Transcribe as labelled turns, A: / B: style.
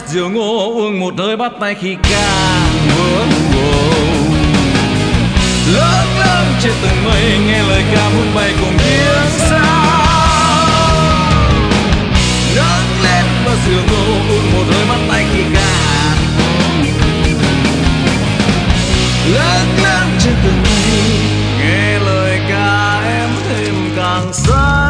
A: rượu ngô uống một hơi bắt tay khi càng vương buồn. Lớn lớn trên từng mây nghe lời ca muốn bay cùng tiếng sao. Nâng lên và rượu ngô uống một hơi bắt tay khi càng. Lớn lớn trên từng mây nghe lời ca em thêm càng xa.